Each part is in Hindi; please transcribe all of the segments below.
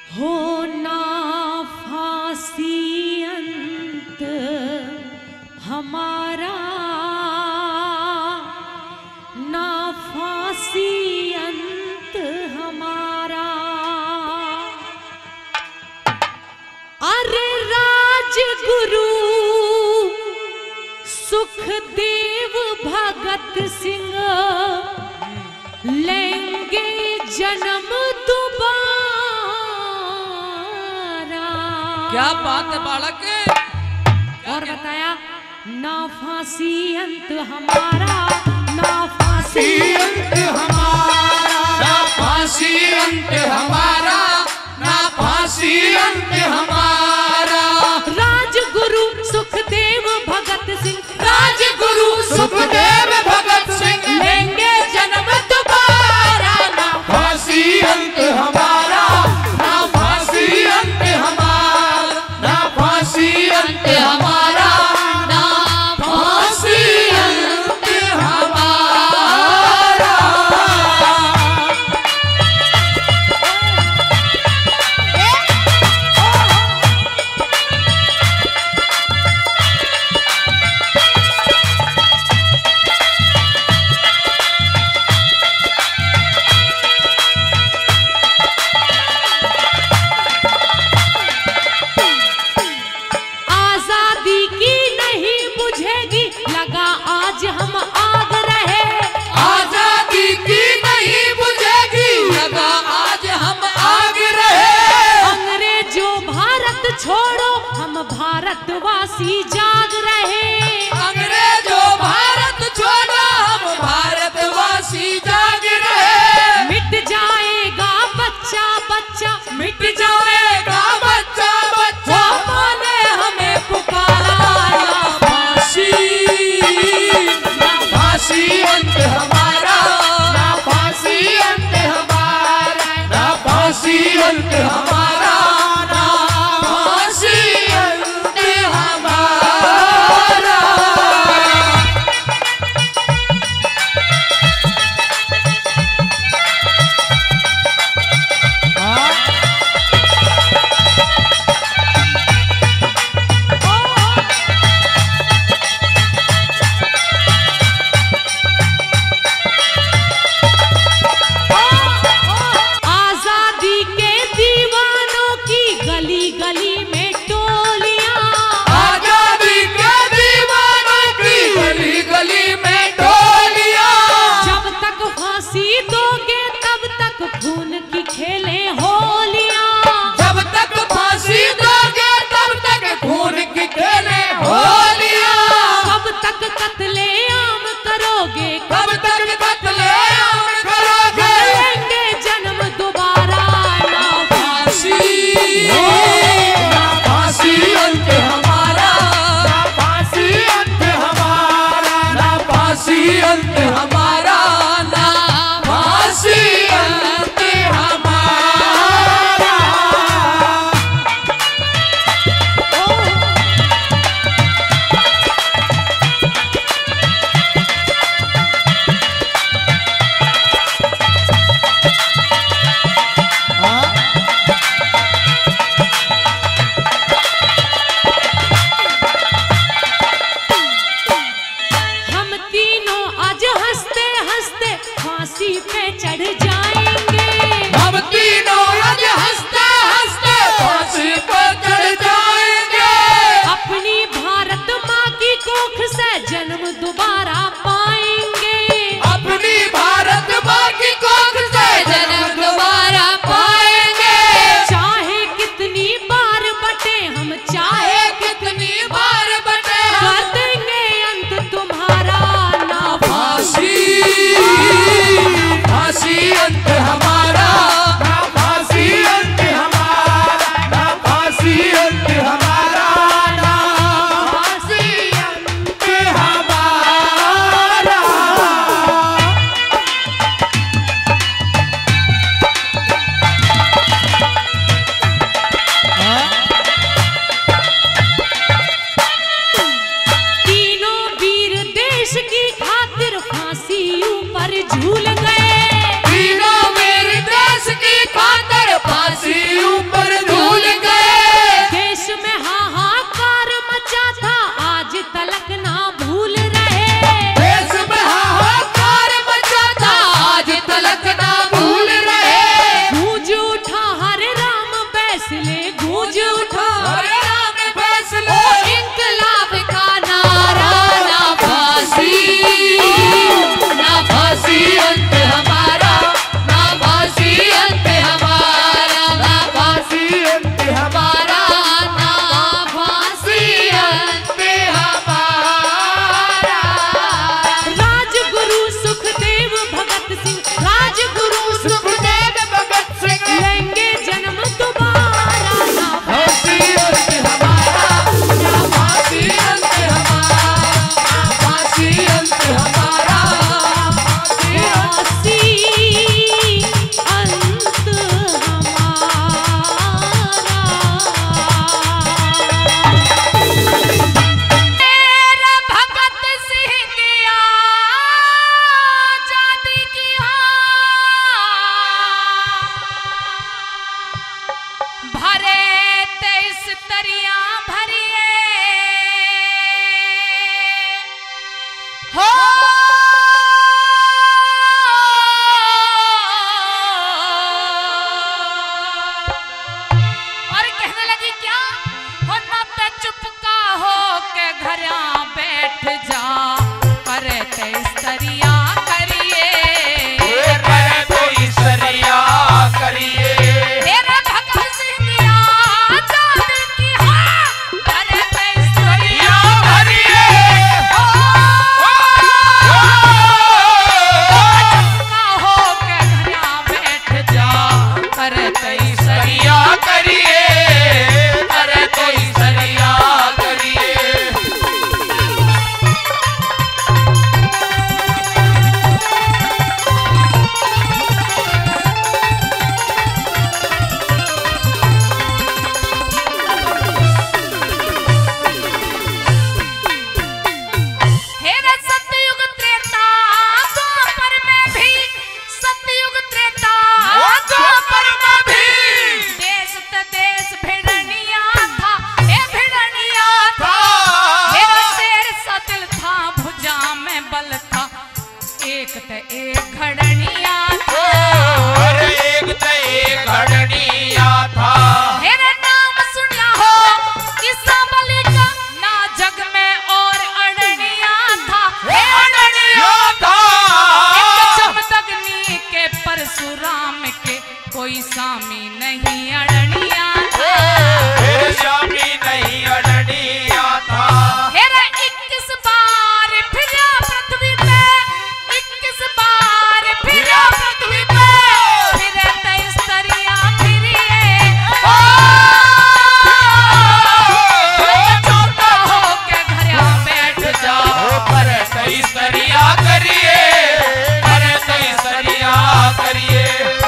हो ना फांसी अंत हमारा, ना फांसी अंत हमारा। अरे राजगुरु सुखदेव भगत सिंह लेंगे जन्म दोबारा। क्या बात है बालक। और बताया ना फांसी अंत हमारा, ना फांसी अंत हमारा, ना फांसी अंत हमारा, ना फांसी अंत हमारा। राजगुरु सुखदेव भगत सिंह, राजगुरु सुखदेव भगत सिंह लेंगे जन्म दोबारा। ना फांसी अंत हमारा, ना फांसी अंत हमारा, ना फांसी अंत हमारा, ना फांसी अंत हमारा। आजादी की नहीं बुझेगी लगा आज हम आग रहे। आजादी की नहीं बुझेगी लगा आज हम आग रहे। अंग्रेजों भारत छोड़ो हम भारतवासी जाग रहे। अंग्रेजों भारत छोड़ो हम भारतवासी जाग रहे। मिट जाएगा बच्चा बच्चा, मिट जाएगा बच्चा बच्चा, माने हमें पुकारा। ना फांसी, ना फांसी अंत हमारा, ना फांसी अंत हमारा, ना फांसी अंत हमारा, ना फांसी अंत हमारा। आजादी के दीवानों की गली गली में टोलियां, आजादी के दीवानों की गली गली में टोलियां। जब तक फांसी दोगे तब तक खून की खेले होलियां। जब तक फांसी दोगे तब तक खून की खेले होलियां। कब तक कत्ले आम करोगे, कब तक कत्लेआम करोगे। लेंगे जन्म दोबारा। ना फांसी, ना फांसी अंत हमारा, ना फांसी अंत हमारा, ना फांसी अंत हमारा, ना फांसी अंत हमारा। तरिया भरिए हो और कहने लगी क्या हो ना ते चुपका हो के घरिया बैठ जा करे ते तरिया करिए करे तो ईश्वरिया करिए तेरे भगत सिंधिया चांद की हाँ करे ते तरिया करिए चुपका हो के घरिया बैठ जा करे ते ईश्वरिया करिए करे तो ईश्वरिया करिए हेरे सतयुग त्रेता द्वापर में भी सतयुग त्रेता द्वापर में भी देश त देश भिड़निया था ए भिड़निया था हेरा शेर सा दिल था भुजा में बल था एक त एक घड़निया था अरे एक तो एक घड़निया था हेरे नाम सुनिया हो किस्सा बलि का ना जग में और अड़निया था हे घड़निया था एक जमदग्नि के परशुराम के कोई सामी नहीं अड़निया था फिर शामी नहीं अड़निया था हेरे 21 बार फिरा पृथ्वी पे 21 बार फिरा पृथ्वी पे फिरे 23 तरिया फिरिए चौथा हो के घरिया बैठ जा करे तो ईश्वरिया करिए करे तो ईश्वरिया करिए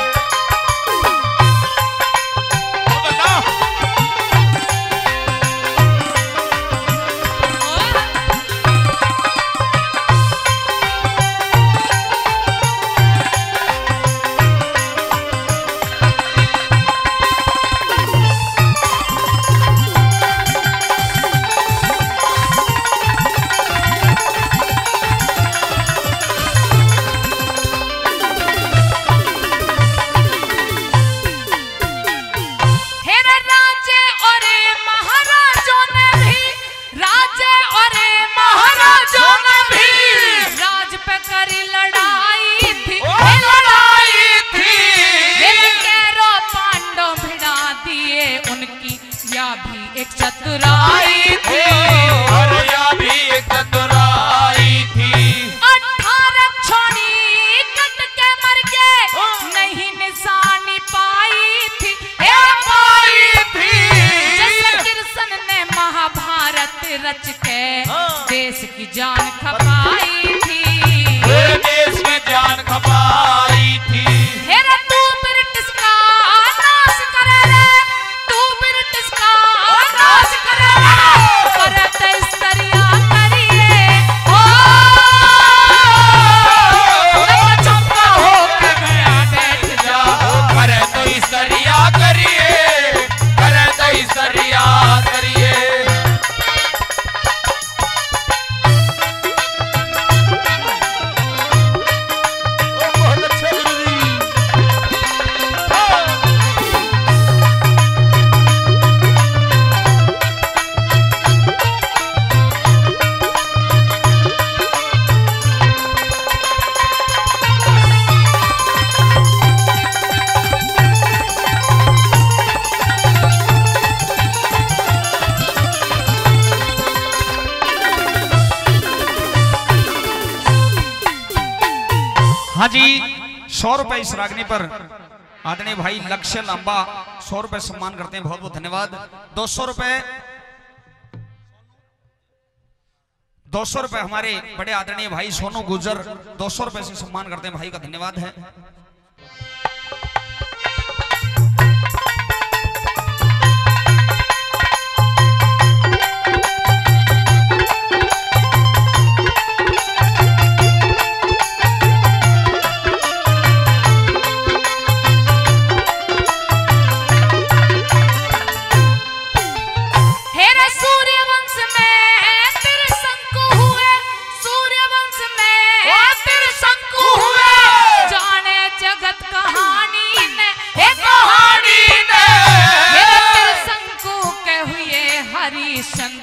हेरे राजे और महाराजों ने भी राजे और महाराजों ने भी राज पे करी लड़ाई थी ओ लड़ाई थी हेरे कैरो पांडव भिड़ा दिए उनकी या भी एक चतुराई थी और या भी एक चतुराई थी 18 छोड़ी कट के मर के नहीं निशानी पाई थी हे पाई थी जैसे कृष्ण ने महाभारत रच के देश की जान खपाई थी पूरे देश में जान खपाई थी हेरे तू ब्रिटिश का नाश करे रे तू ब्रिटिश का नाश करे रे करे ते तरिया करिए ओ चुपका हो के गया बैठ जा करे तो ईश्वरिया करिए करे तो ईश्वरिया करिए बहुत अच्छा गुरुजी हाँ जी 100 रुपए इस रागनी पर आदरणीय भाई लक्ष्य लांबा 100 रुपए सम्मान करते हैं, बहुत बहुत धन्यवाद। 200 रुपए हमारे बड़े आदरणीय भाई सोनू गुजर 200 रुपए से सम्मान करते हैं, भाई का धन्यवाद है।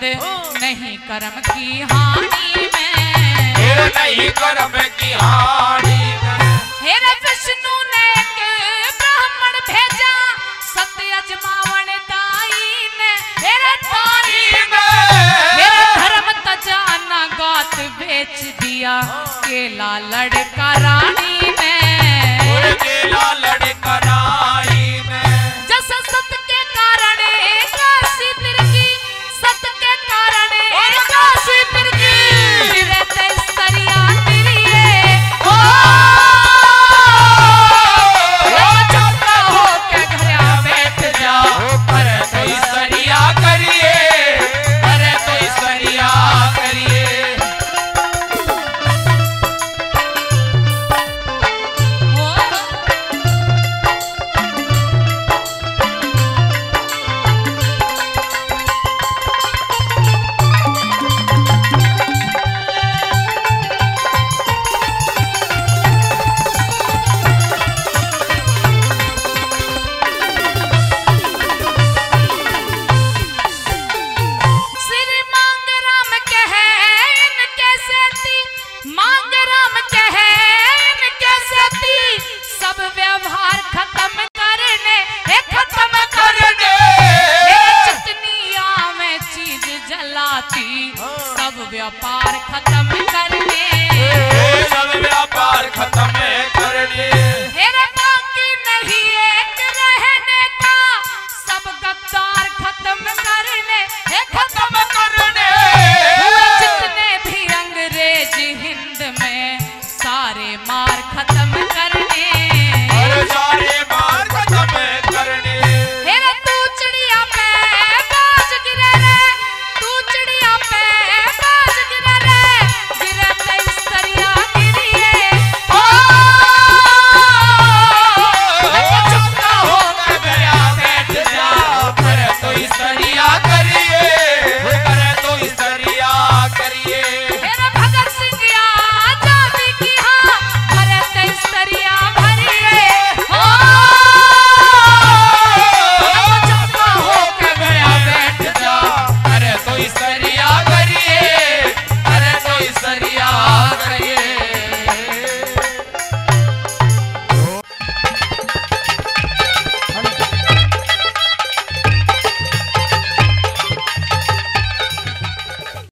नहीं कर्म की हानि में, नहीं कर्म की हानि में। हेरे विष्णु ने एक ब्राह्मण भेजा, सत्य अजमावन दाई ने, हेरे ताई में हेरे धर्म तजाना गात बेच दिया, केला लड़का रानी